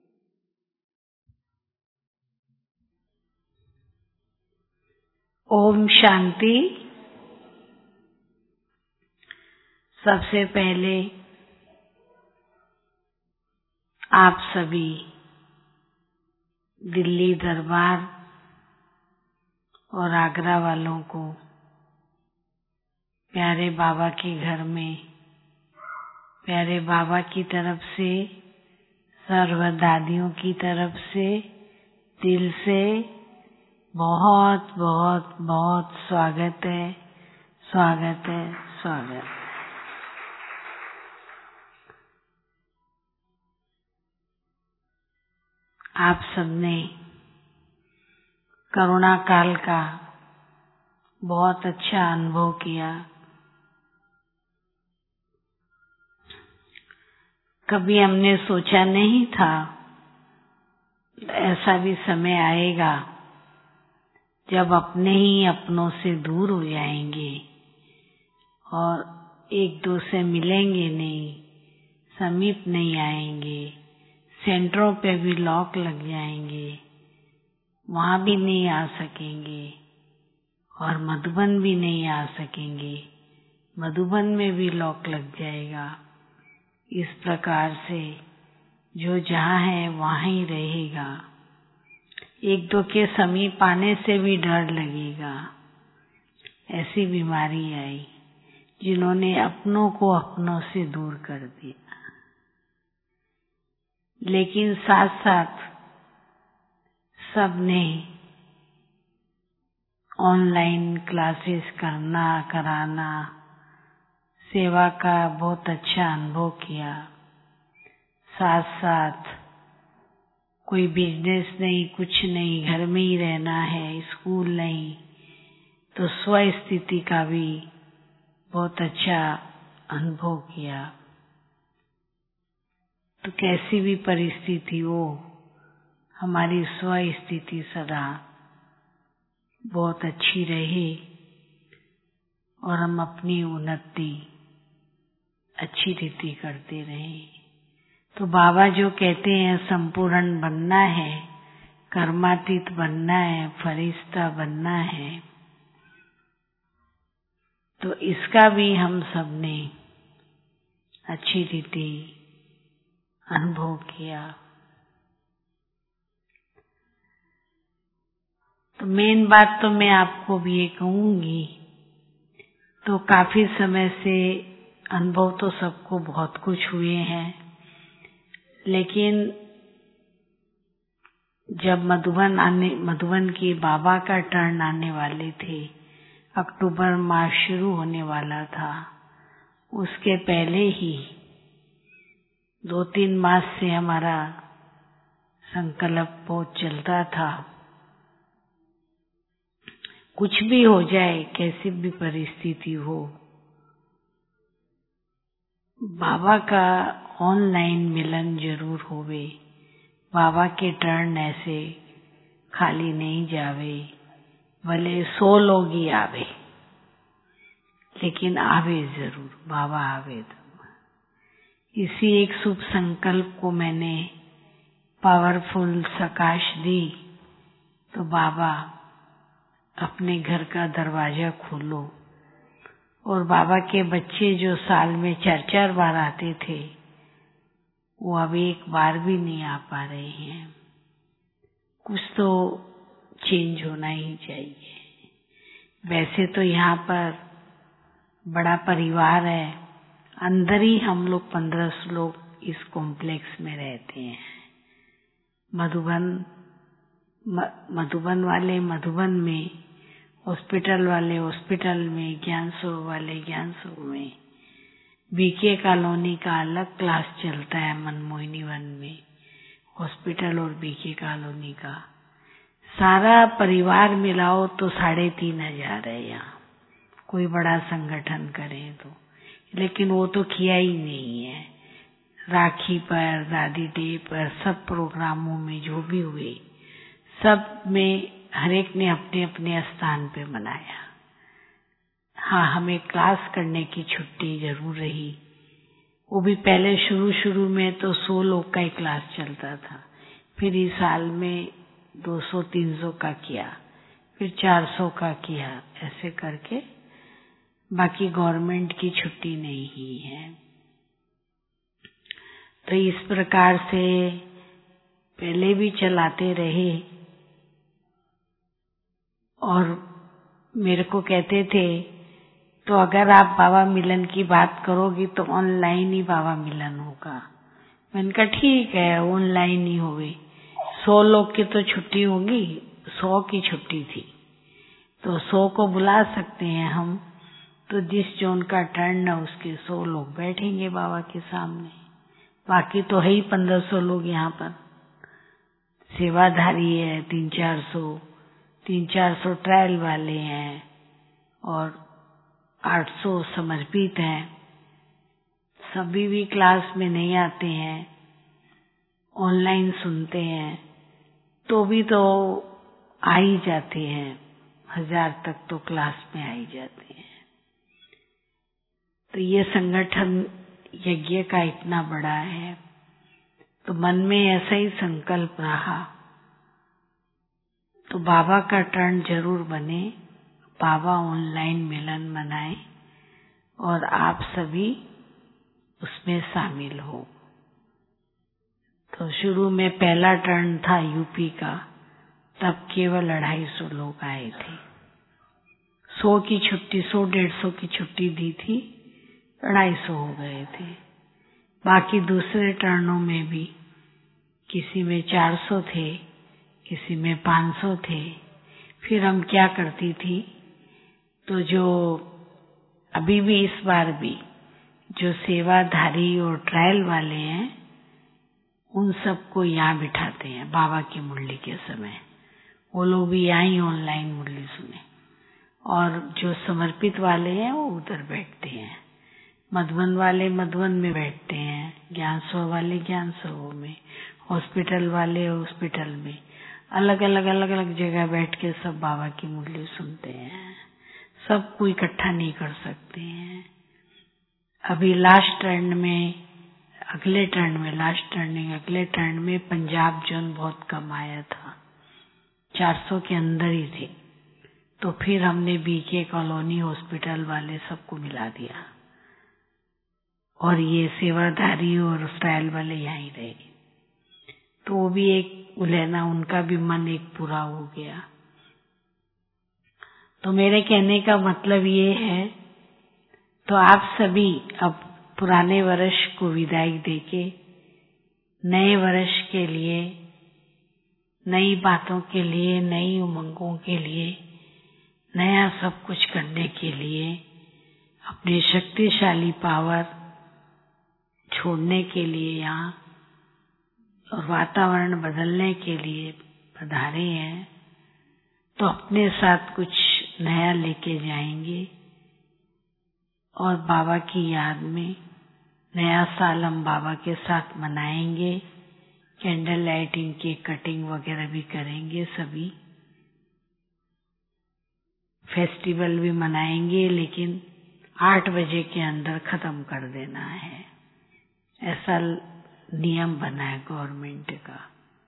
ओम शांति। सबसे पहले आप सभी दिल्ली दरबार और आगरा वालों को प्यारे बाबा के घर में प्यारे बाबा की तरफ से, सर्व दादियों की तरफ से दिल से बहुत बहुत बहुत स्वागत है, स्वागत है, स्वागत। आप सबने कोरोना काल का बहुत अच्छा अनुभव किया। कभी हमने सोचा नहीं था ऐसा भी समय आएगा जब अपने ही अपनों से दूर हो जाएंगे और एक दो से मिलेंगे नहीं, समीप नहीं आएंगे, सेंटरों पे भी लॉक लग जाएंगे, वहां भी नहीं आ सकेंगे और मधुबन भी नहीं आ सकेंगे, मधुबन में भी लॉक लग जाएगा। इस प्रकार से जो जहाँ है वहाँ ही रहेगा। एक दो के समीप आने से भी डर लगेगा। ऐसी बीमारी आई जिन्होंने अपनों को अपनों से दूर कर दिया। लेकिन साथ साथ सबने ऑनलाइन क्लासेस कराना, सेवा का बहुत अच्छा अनुभव किया। साथ साथ कोई बिजनेस नहीं, कुछ नहीं, घर में ही रहना है, स्कूल नहीं, तो स्व स्थिति का भी बहुत अच्छा अनुभव किया। तो कैसी भी परिस्थिति हो, हमारी स्व स्थिति सदा बहुत अच्छी रहे और हम अपनी उन्नति अच्छी रीति करते रहें। तो बाबा जो कहते हैं संपूर्ण बनना है, कर्मातीत बनना है, फरिश्ता बनना है, तो इसका भी हम सबने अच्छी रीति अनुभव किया। तो मेन बात तो मैं आपको भी ये कहूंगी, तो काफी समय से अनुभव तो सबको बहुत कुछ हुए हैं, लेकिन जब मधुबन की बाबा का टर्न आने वाले थे, अक्टूबर मास शुरू होने वाला था, उसके पहले ही 2-3 मास से हमारा संकल्प बहुत चलता था, कुछ भी हो जाए, कैसी भी परिस्थिति हो, बाबा का ऑनलाइन मिलन जरूर होवे, बाबा के टर्न ऐसे खाली नहीं जावे, भले 100 लोग ही आवे, लेकिन आवे जरूर, बाबा आवे। इसी एक शुभ संकल्प को मैंने पावरफुल सकाश दी, तो बाबा अपने घर का दरवाजा खोलो। और बाबा के बच्चे जो साल में 4-4 बार आते थे, वो अब एक बार भी नहीं आ पा रहे हैं। कुछ तो चेंज होना ही चाहिए। वैसे तो यहाँ पर बड़ा परिवार है, अंदर ही हम लोग 15 लोग इस कॉम्प्लेक्स में रहते हैं। मधुबन वाले मधुबन में, हॉस्पिटल वाले हॉस्पिटल में, ज्ञानसुर वाले ज्ञानसुर में, बीके कॉलोनी का अलग क्लास चलता है मनमोहिनी वन में, हॉस्पिटल और बीके कॉलोनी का सारा परिवार मिलाओ तो 3,500 है यहाँ। कोई बड़ा संगठन करे तो, लेकिन वो तो किया ही नहीं है। राखी पर, दादी डे पर, सब प्रोग्रामों में जो भी हुए, सब में हर एक ने अपने अपने स्थान पे मनाया। हाँ, हमें क्लास करने की छुट्टी जरूर रही, वो भी पहले शुरू में तो 100 लोग का ही क्लास चलता था, फिर इस साल में 200-300 का किया, फिर 400 का किया, ऐसे करके बाकी गवर्नमेंट की छुट्टी नहीं ही है। तो इस प्रकार से पहले भी चलाते रहे। और मेरे को कहते थे, तो अगर आप बाबा मिलन की बात करोगी तो ऑनलाइन ही बाबा मिलन होगा। मैंने कहा ठीक है, ऑनलाइन ही होगी। 100 लोग की तो छुट्टी होगी, 100 की छुट्टी थी, तो 100 को बुला सकते हैं हम। तो जिस जोन का टर्न है उसके 100 लोग बैठेंगे बाबा के सामने। बाकी तो है ही 1500 लोग यहाँ पर, सेवाधारी है 300-400 ट्रायल वाले हैं और 800 समर्पित हैं। सभी भी क्लास में नहीं आते हैं, ऑनलाइन सुनते हैं, तो भी तो आ ही जाते हैं, 1000 तक तो क्लास में आ ही जाते हैं। तो ये संगठन यज्ञ का इतना बड़ा है, तो मन में ऐसा ही संकल्प रहा, तो बाबा का टर्न जरूर बने, बाबा ऑनलाइन मिलन मनाए और आप सभी उसमें शामिल हो। तो शुरू में पहला टर्न था यूपी का, तब केवल 250 लोग आए थे। 100 की छुट्टी, 100-150 की छुट्टी दी थी, 250 हो गए थे। बाकी दूसरे टर्नों में भी किसी में 400 थे, किसी में 500 थे। फिर हम क्या करती थी, तो जो अभी भी इस बार भी जो सेवाधारी और ट्रायल वाले हैं, उन सबको यहाँ बिठाते हैं बाबा की मुरली के समय। वो लोग भी यहाँ ही ऑनलाइन मुरली सुने और जो समर्पित वाले हैं वो उधर बैठते हैं, मधुबन वाले मधुबन में बैठते हैं, ज्ञानसरोवर वाले ज्ञानसरोवर में, हॉस्पिटल वाले हॉस्पिटल में, अलग अलग जगह बैठ के सब बाबा की मुरली सुनते हैं। सबको इकट्ठा नहीं कर सकते हैं। अभी लास्ट टर्न में अगले टर्न में पंजाब जोन बहुत कम आया था, 400 के अंदर ही थे। तो फिर हमने बीके कॉलोनी हॉस्पिटल वाले सबको मिला दिया और ये सेवाधारी और स्टाइल वाले यहीं रहे। तो वो भी एक उलेना, उनका भी मन एक पूरा हो गया। तो मेरे कहने का मतलब ये है, तो आप सभी अब पुराने वर्ष को विदाई देके नए वर्ष के लिए, नई बातों के लिए, नई उमंगों के लिए, नया सब कुछ करने के लिए, अपनी शक्तिशाली पावर छोड़ने के लिए यहाँ और वातावरण बदलने के लिए पधारे हैं। तो अपने साथ कुछ नया लेके जाएंगे और बाबा की याद में नया साल हम बाबा के साथ मनाएंगे। कैंडल लाइटिंग, केक कटिंग वगैरह भी करेंगे, सभी फेस्टिवल भी मनाएंगे, लेकिन 8 बजे के अंदर खत्म कर देना है, ऐसा नियम बना है गवर्नमेंट का।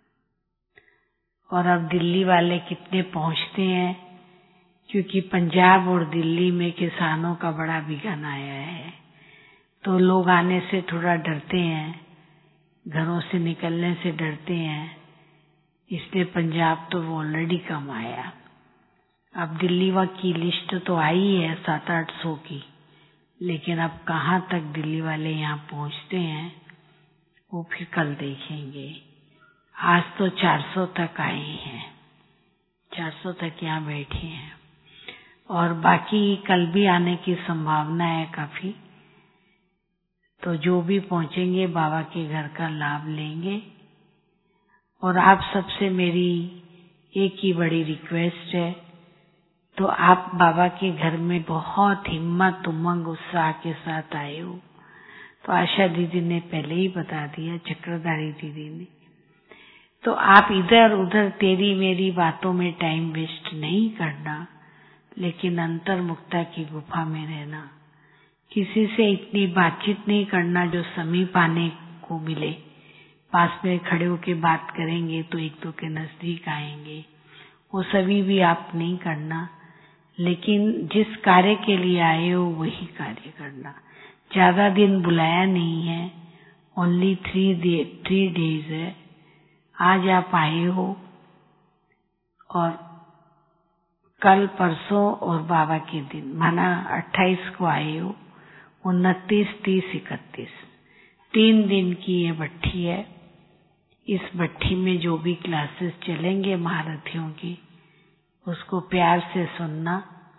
और अब दिल्ली वाले कितने पहुंचते हैं, क्योंकि पंजाब और दिल्ली में किसानों का बड़ा विघन आया है, तो लोग आने से थोड़ा डरते हैं, घरों से निकलने से डरते हैं, इसलिए पंजाब तो ऑलरेडी कम आया। अब दिल्ली की लिस्ट तो आई है 700-800 की, लेकिन अब कहाँ तक दिल्ली वाले यहाँ पहुँचते हैं वो फिर कल देखेंगे। आज तो 400 तक आए हैं, 400 तक यहाँ बैठे हैं और बाकी कल भी आने की संभावना है काफी। तो जो भी पहुंचेंगे बाबा के घर का लाभ लेंगे। और आप सबसे मेरी एक ही बड़ी रिक्वेस्ट है, तो आप बाबा के घर में बहुत हिम्मत, उमंग, उत्साह के साथ आए हो। तो आशा दीदी ने पहले ही बता दिया, चक्रधारी दीदी ने। तो आप इधर उधर तेरी मेरी बातों में टाइम वेस्ट नहीं करना, लेकिन अंतर्मुक्ता की गुफा में रहना। किसी से इतनी बातचीत नहीं करना जो समीप आने को मिले। पास में खड़े होके बात करेंगे तो एक दो के नजदीक आएंगे, वो सभी भी आप नहीं करना। लेकिन जिस कार्य के लिए आए हो वही कार्य करना। ज्यादा दिन बुलाया नहीं है, ओनली 3 days है। आज आप आए हो और कल, परसों और बाबा के दिन, माना 28 को आए हो, 29, 30, 31, 3 दिन की ये भट्ठी है। इस भट्ठी में जो भी क्लासेस चलेंगे महारथियों की, उसको प्यार से सुनना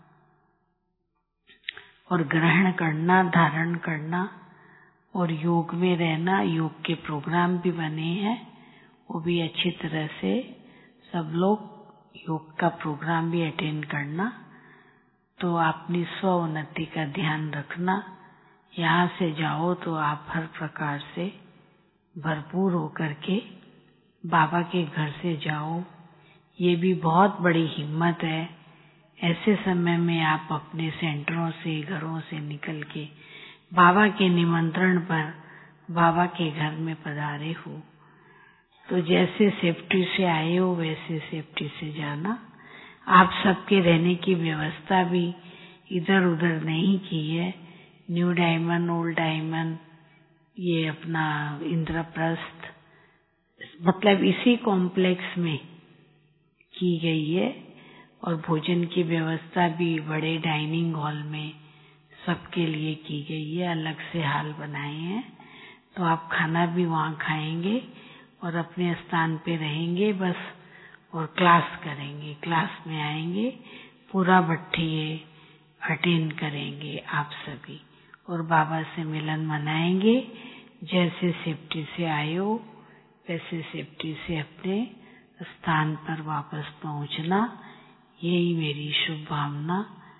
और ग्रहण करना, धारण करना और योग में रहना। योग के प्रोग्राम भी बने हैं, वो भी अच्छी तरह से सब लोग योग का प्रोग्राम भी अटेंड करना। तो अपनी स्व उन्नति का ध्यान रखना। यहाँ से जाओ तो आप हर प्रकार से भरपूर होकर के बाबा के घर से जाओ। ये भी बहुत बड़ी हिम्मत है। ऐसे समय में आप अपने सेंटरों से, घरों से निकल के बाबा के निमंत्रण पर बाबा के घर में पधारे हो। तो जैसे सेफ्टी से आए हो वैसे सेफ्टी से जाना। आप सबके रहने की व्यवस्था भी इधर उधर नहीं की है। न्यू डायमंड, ओल्ड डायमंड, ये अपना इंद्रप्रस्थ, मतलब इसी कॉम्प्लेक्स में की गई है। और भोजन की व्यवस्था भी बड़े डाइनिंग हॉल में सबके लिए की गई है। अलग से हाल बनाए हैं, तो आप खाना भी वहाँ खाएंगे और अपने स्थान पे रहेंगे बस, और क्लास करेंगे। क्लास में आएंगे, पूरा भट्ठी अटेंड करेंगे आप सभी और बाबा से मिलन मनाएंगे। जैसे सेफ्टी से आए हो वैसे सेफ्टी से अपने स्थान पर वापस पहुंचना। यही मेरी शुभ भावना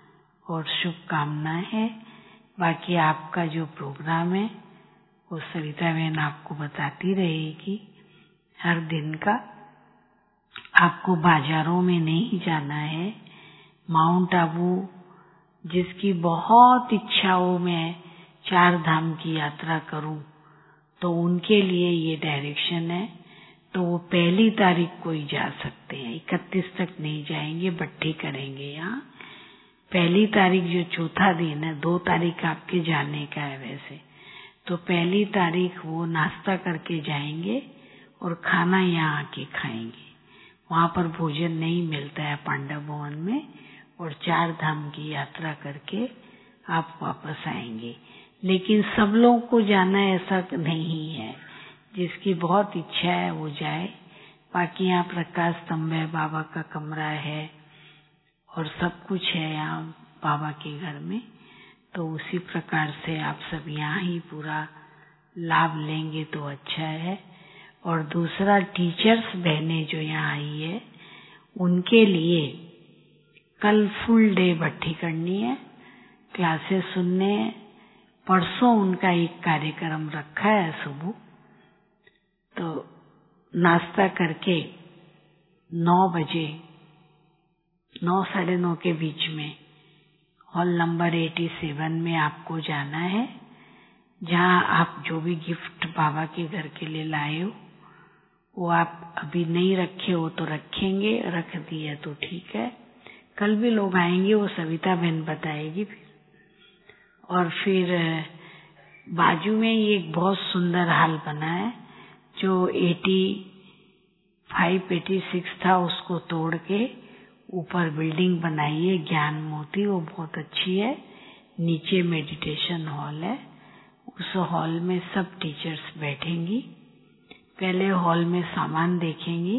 और शुभकामनाएं है। बाकी आपका जो प्रोग्राम है वो सविता बहन आपको बताती रहेगी हर दिन का। आपको बाजारों में नहीं जाना है। माउंट आबू जिसकी बहुत इच्छा हो मैं 4 धाम की यात्रा करूं, तो उनके लिए ये डायरेक्शन है। तो वो 1 तारीख को ही जा सकते हैं, 31 तक नहीं जाएंगे, भट्ठी करेंगे यहाँ। 1 तारीख जो चौथा दिन है, 2 तारीख आपके जाने का है वैसे, तो 1 तारीख वो नाश्ता करके जाएंगे और खाना यहाँ आके खाएंगे। वहां पर भोजन नहीं मिलता है पांडव भवन में, और 4 धाम की यात्रा करके आप वापस आएंगे। लेकिन सब लोगों को जाना ऐसा नहीं है, जिसकी बहुत इच्छा है वो जाए। बाकी यहाँ प्रकाश स्तंभ है, बाबा का कमरा है और सब कुछ है यहाँ बाबा के घर में। तो उसी प्रकार से आप सब यहाँ ही पूरा लाभ लेंगे तो अच्छा है। और दूसरा, टीचर्स बहनें जो यहाँ आई है उनके लिए कल फुल डे भट्ठी करनी है, क्लासेस सुनने हैं। परसों उनका एक कार्यक्रम रखा है सुबह, तो नाश्ता करके 9 बजे 9 साढ़े 9 के बीच में हॉल नंबर 87 में आपको जाना है, जहाँ आप जो भी गिफ्ट बाबा के घर के लिए लाए हो वो आप अभी नहीं रखे हो तो रखेंगे, रख दिए तो ठीक है। कल भी लोग आएंगे, वो सविता बहन बताएगी फिर। और फिर बाजू में ये एक बहुत सुंदर हॉल बना है जो 85-86 था, उसको तोड़ के ऊपर बिल्डिंग बनाई है ज्ञान मोती, वो बहुत अच्छी है। नीचे मेडिटेशन हॉल है, उस हॉल में सब टीचर्स बैठेंगी। पहले हॉल में सामान देखेंगी,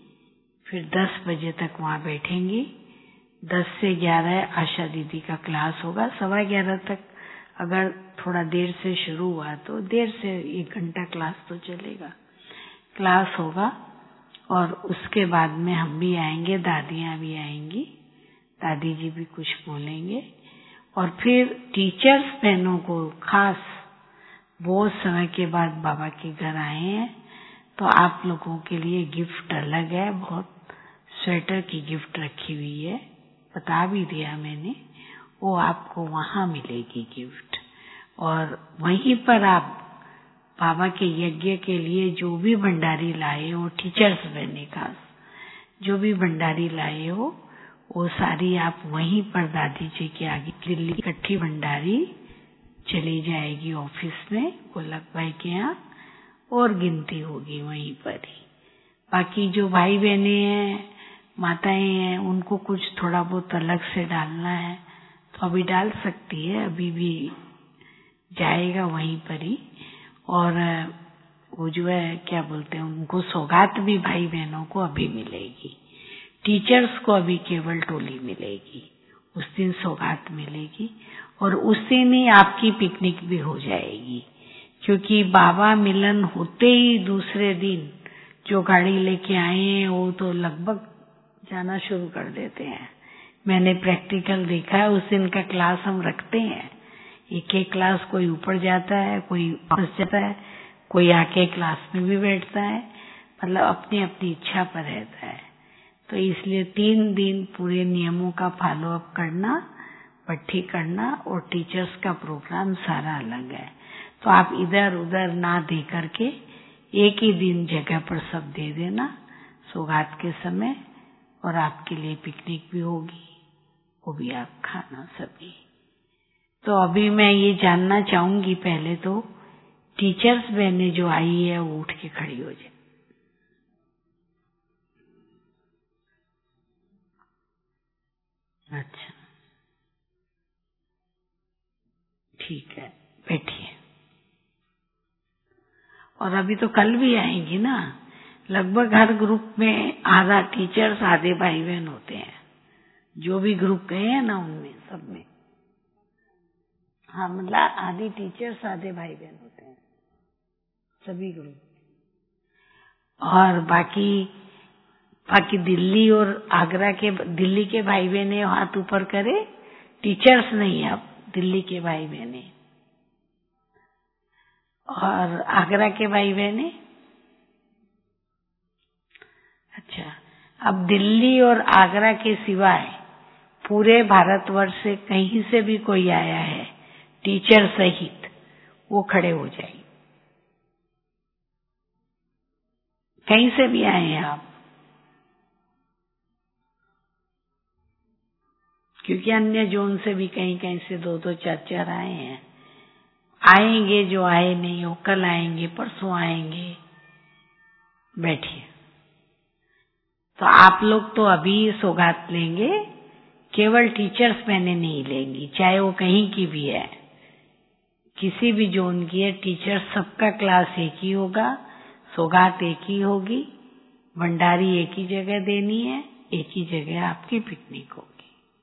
फिर 10 बजे तक वहाँ बैठेंगी। 10 से 11 आशा दीदी का क्लास होगा। 11:15 तक अगर थोड़ा देर से शुरू हुआ तो देर से 1 घंटा क्लास तो चलेगा, क्लास होगा। और उसके बाद में हम भी आएंगे, दादियाँ भी आएंगी, दादी जी भी कुछ बोलेंगे। और फिर टीचर्स बहनों को खास बहुत समय के बाद बाबा के घर आए हैं, तो आप लोगों के लिए गिफ्ट अलग है। बहुत स्वेटर की गिफ्ट रखी हुई है, बता भी दिया मैंने, वो आपको वहां मिलेगी गिफ्ट। और वहीं पर आप बाबा के यज्ञ के लिए जो भी भंडारी लाए हो, टीचर्स बहने खास जो भी भंडारी लाए हो, वो सारी आप वहीं पर दादी जी के आगे दिल्ली इकट्ठी भंडारी चली जाएगी ऑफिस में गोलक भाई के यहाँ, और गिनती होगी वहीं पर ही। बाकी जो भाई बहने हैं, माताएं हैं, उनको कुछ थोड़ा बहुत अलग से डालना है तो अभी डाल सकती है, अभी भी जाएगा वहीं पर ही। और वो जो है क्या बोलते हैं, उनको सौगात भी भाई बहनों को अभी मिलेगी। टीचर्स को अभी केवल टोली मिलेगी, उस दिन सौगात मिलेगी। और उस दिन ही आपकी पिकनिक भी हो जाएगी, क्योंकि बाबा मिलन होते ही दूसरे दिन जो गाड़ी लेके आए हैं वो तो लगभग जाना शुरू कर देते हैं। मैंने प्रैक्टिकल देखा है, उस दिन का क्लास हम रखते हैं। एक क्लास कोई ऊपर जाता है, कोई वापस जाता है, कोई आके क्लास में भी बैठता है, मतलब अपनी अपनी इच्छा पर रहता है। तो इसलिए 3 दिन पूरे नियमों का फॉलो अप करना, भट्ठी करना, और टीचर्स का प्रोग्राम सारा अलग है। तो आप इधर उधर ना दे करके एक ही दिन जगह पर सब दे देना सौगात के समय, और आपके लिए पिकनिक भी होगी, वो भी आप खाना सभी। तो अभी मैं ये जानना चाहूंगी, पहले तो टीचर्स बहने जो आई है वो उठ के खड़ी हो जाए। अच्छा, ठीक है, बैठिए। और अभी तो कल भी आएंगी ना, लगभग हर ग्रुप में आधा टीचर्स आधे भाई बहन होते हैं, जो भी ग्रुप गए हैं ना उनमें सब में। हाँ, मतलब आधी टीचर्स आधे भाई बहन होते हैं सभी ग्रुप। और बाकी दिल्ली और आगरा के, दिल्ली के भाई बहन हाथ ऊपर करे, टीचर्स नहीं, अब दिल्ली के भाई बहने और आगरा के भाई बहने। अच्छा, अब दिल्ली और आगरा के सिवाय पूरे भारतवर्ष से कहीं से भी कोई आया है टीचर सहित, वो खड़े हो जाए। कहीं से भी आए हैं आप, क्योंकि अन्य जोन से भी कहीं कहीं से 2-2 4-4 आए हैं। आएंगे जो आए नहीं हो, कल आएंगे, परसों आएंगे। बैठिए। तो आप लोग तो अभी सौगात लेंगे, केवल टीचर्स मैंने नहीं लेंगी, चाहे वो कहीं की भी है, किसी भी जोन की है। टीचर्स सबका क्लास एक ही होगा, सौगात एक ही होगी, भंडारी एक ही जगह देनी है, एक ही जगह आपकी पिकनिक होगी।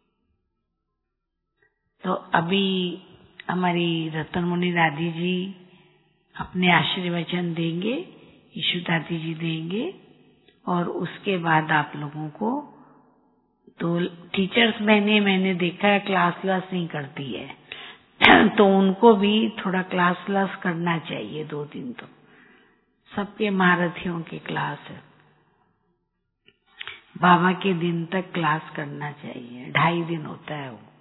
तो अभी हमारी रतन मुनि दादी जी अपने आशीर्वचन देंगे, ईशु दादी जी देंगे, और उसके बाद आप लोगों को तो टीचर्स मैंने देखा है क्लास नहीं करती है तो उनको भी थोड़ा क्लास करना चाहिए। 2 दिन तो सबके महारथियों की क्लास है, बाबा के दिन तक क्लास करना चाहिए, 2.5 दिन होता है वो।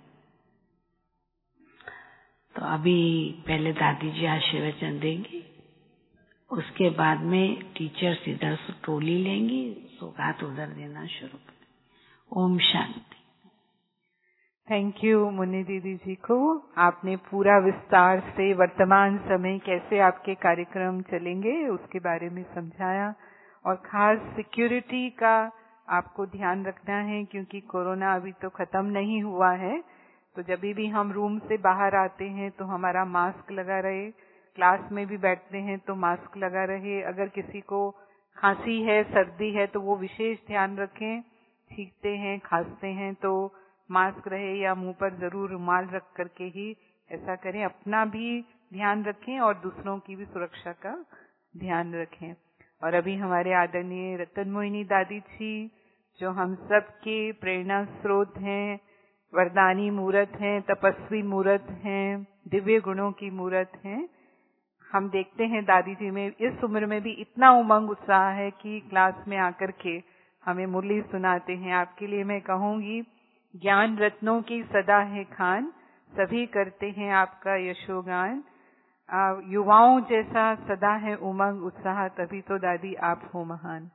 तो अभी पहले दादी जी आशीर्वचन देंगे, उसके बाद में टीचर्स इधर से टोली लेंगी, सौगात उधर देना शुरू करें। ओम शांति।
थैंक यू मुन्नी दीदी जी को। आपने पूरा विस्तार से वर्तमान समय कैसे आपके कार्यक्रम चलेंगे उसके बारे में समझाया, और खास सिक्योरिटी का आपको ध्यान रखना है, क्योंकि कोरोना अभी तो खत्म नहीं हुआ है। तो जब भी हम रूम से बाहर आते हैं तो हमारा मास्क लगा रहे, क्लास में भी बैठते हैं तो मास्क लगा रहे। अगर किसी को खांसी है, सर्दी है तो वो विशेष ध्यान रखें। छींकते हैं, खांसते हैं तो मास्क रहे, या मुंह पर जरूर रुमाल रख करके ही ऐसा करें। अपना भी ध्यान रखें और दूसरों की भी सुरक्षा का ध्यान रखें। और अभी हमारे आदरणीय रतन मोहिनी दादी जी, जो हम सब के प्रेरणा स्रोत हैं, वरदानी मूर्त हैं, तपस्वी मूर्त हैं, दिव्य गुणों की मूर्त हैं। हम देखते हैं दादी जी में इस उम्र में भी इतना उमंग उत्साह है कि क्लास में आकर के हमें मुरली सुनाते हैं। आपके लिए मैं कहूंगी, ज्ञान रत्नों की सदा है खान, सभी करते हैं आपका यशोगान। युवाओं जैसा सदा है उमंग उत्साह, तभी तो दादी आप हो महान।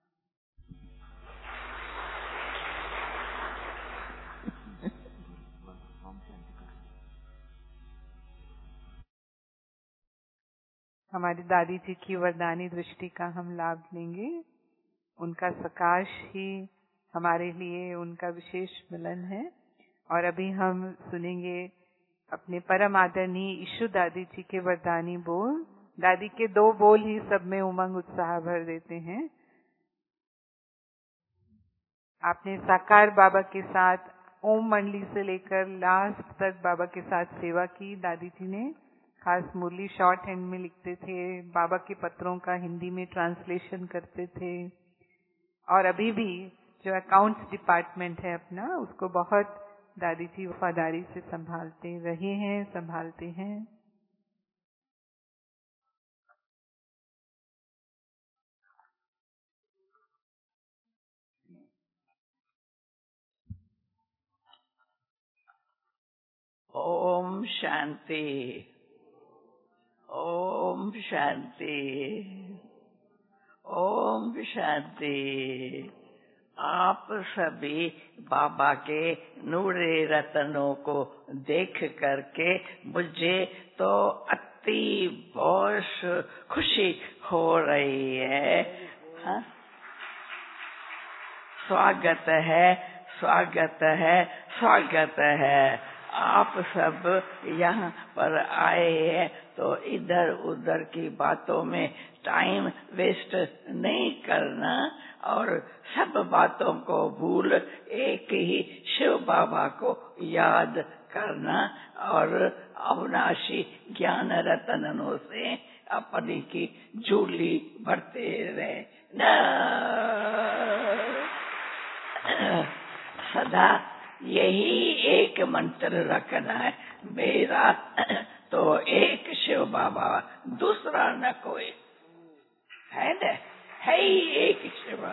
हमारी दादी जी की वरदानी दृष्टि का हम लाभ लेंगे। उनका प्रकाश ही हमारे लिए उनका विशेष मिलन है। और अभी हम सुनेंगे अपने परम आदरणीय ईशु दादी जी के वरदानी बोल। दादी के 2 बोल ही सब में उमंग उत्साह भर देते हैं। आपने साकार बाबा के साथ ओम मंडली से लेकर लास्ट तक बाबा के साथ सेवा की। दादी जी ने खास मुरली शॉर्ट हैंड में लिखते थे, बाबा के पत्रों का हिंदी में ट्रांसलेशन करते थे, और अभी भी जो अकाउंट्स डिपार्टमेंट है अपना, उसको बहुत दादी जी वफादारी से संभालते रहे हैं, संभालते हैं।
ओम शांति, ओम शांति, ओम शांति। आप सभी बाबा के नूरे रत्नों को देख करके मुझे तो अति बहुत खुशी हो रही है। हाँ? स्वागत है, स्वागत है, स्वागत है। आप सब यहाँ पर आए हैं तो इधर उधर की बातों में टाइम वेस्ट नहीं करना, और सब बातों को भूल एक ही शिव बाबा को याद करना, और अविनाशी ज्ञान रत्नों से अपनी की झोली भरते रहे। सदा यही एक मंत्र रखना है, मेरा तो एक शिव बाबा, दूसरा न कोई है न, है ही एक शिव।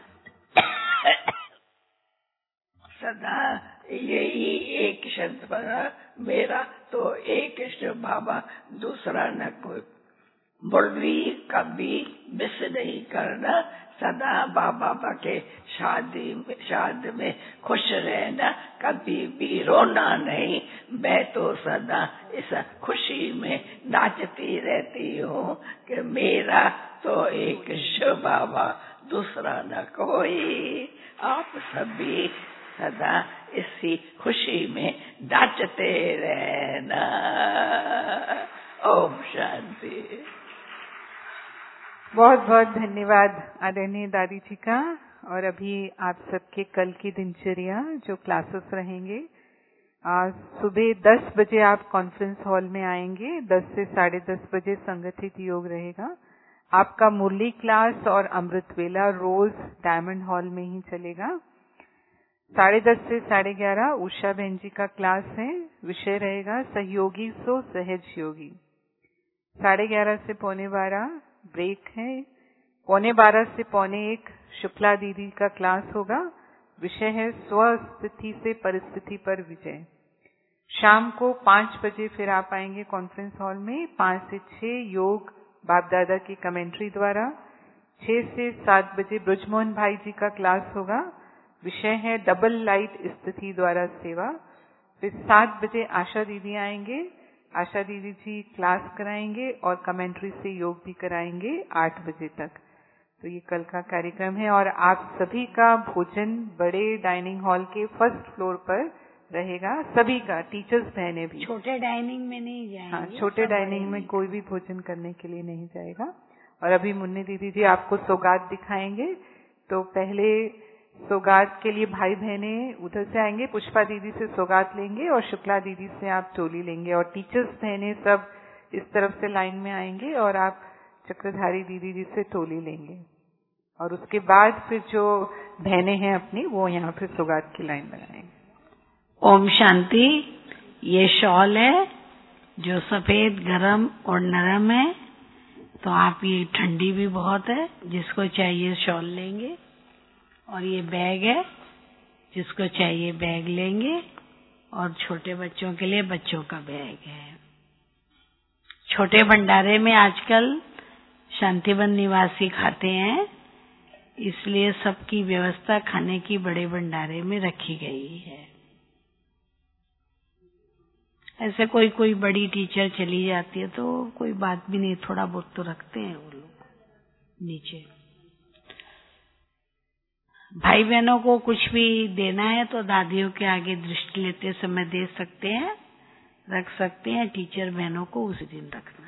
सदा यही एक शब्द बना, मेरा तो एक शिव बाबा, दूसरा न कोई। मुरली कभी मिस नहीं करना, सदा बाबा के शादी में खुश रहना, कभी भी रोना नहीं। मैं तो सदा इस खुशी में नाचती रहती हूँ कि मेरा तो एक शिव बाबा, दूसरा न कोई। आप सभी सदा इसी खुशी में नाचते रहना। ओम शांति।
बहुत बहुत धन्यवाद आदरणीय दादी जी का। और अभी आप सबके कल की दिनचर्या जो क्लासेस रहेंगे, सुबह 10 बजे आप कॉन्फ्रेंस हॉल में आएंगे, 10 से 10:30 बजे संगठित योग रहेगा। आपका मुरली क्लास और अमृत वेला रोज डायमंड हॉल में ही चलेगा। 10:30 से 11:30 उषा बहन जी का क्लास है, विषय रहेगा सहयोगी सो सहज योगी। 11:30 से 11:45 ब्रेक है। 11:45 से 1:45 शुक्ला दीदी का क्लास होगा, विषय है स्वस्थिति से परिस्थिति पर विजय। शाम को 5 बजे फिर आप आएंगे कॉन्फ्रेंस हॉल में, 5 से 6 योग बाप दादा की कमेंट्री द्वारा। 6 से 7 बजे ब्रजमोहन भाई जी का क्लास होगा, विषय है डबल लाइट स्थिति द्वारा सेवा। फिर 7 बजे आशा दीदी आएंगे, आशा दीदी जी क्लास कराएंगे और कमेंट्री से योग भी कराएंगे 8 बजे तक। तो ये कल का कार्यक्रम है। और आप सभी का भोजन बड़े डाइनिंग हॉल के फर्स्ट फ्लोर पर रहेगा, सभी का, टीचर्स बहने भी।
छोटे डाइनिंग में नहीं जाएंगे?
हाँ, छोटे डाइनिंग में कोई भी भोजन करने के लिए नहीं जाएगा। और अभी मुन्नी दीदी जी आपको सौगात दिखाएंगे। तो पहले सौगात के लिए भाई बहने उधर से आएंगे, पुष्पा दीदी से सौगात लेंगे और शुक्ला दीदी से आप टोली लेंगे। और टीचर्स बहने सब इस तरफ से लाइन में आएंगे और आप चक्रधारी दीदी जी से टोली लेंगे। और उसके बाद फिर जो बहने हैं अपनी, वो यहाँ फिर सौगात की लाइन बनाएंगे।
ओम शांति। ये शॉल है जो सफेद, गरम और नरम है, तो आप, ये ठंडी भी बहुत है, जिसको चाहिए शॉल लेंगे। और ये बैग है, जिसको चाहिए बैग लेंगे। और छोटे बच्चों के लिए बच्चों का बैग है। छोटे भंडारे में आजकल शांतिवन निवासी खाते हैं, इसलिए सबकी व्यवस्था खाने की बड़े भंडारे में रखी गई है। ऐसे कोई कोई बड़ी टीचर चली जाती है तो कोई बात भी नहीं, थोड़ा बहुत तो रखते हैं वो लोग नीचे। भाई बहनों को कुछ भी देना है तो दादियों के आगे दृष्टि लेते समय दे सकते हैं, रख सकते हैं। टीचर बहनों को उसी दिन रखना।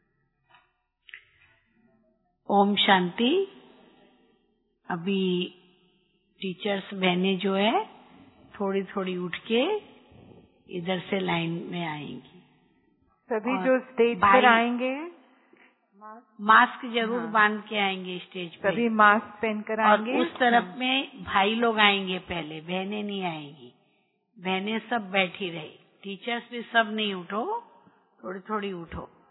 ओम शांति। अभी टीचर्स बहनें जो है थोड़ी थोड़ी उठ के इधर से लाइन में आएंगी।
सभी जो स्टेज पर आएंगे
मास्क जरूर बांध के आएंगे स्टेज पे।
सभी मास्क पहनकर आएंगे।
और उस तरफ में भाई लोग आएंगे पहले, बहनें नहीं आएंगी। बहनें सब बैठी रही, टीचर्स भी सब नहीं उठो, थोड़ी थोड़ी उठो।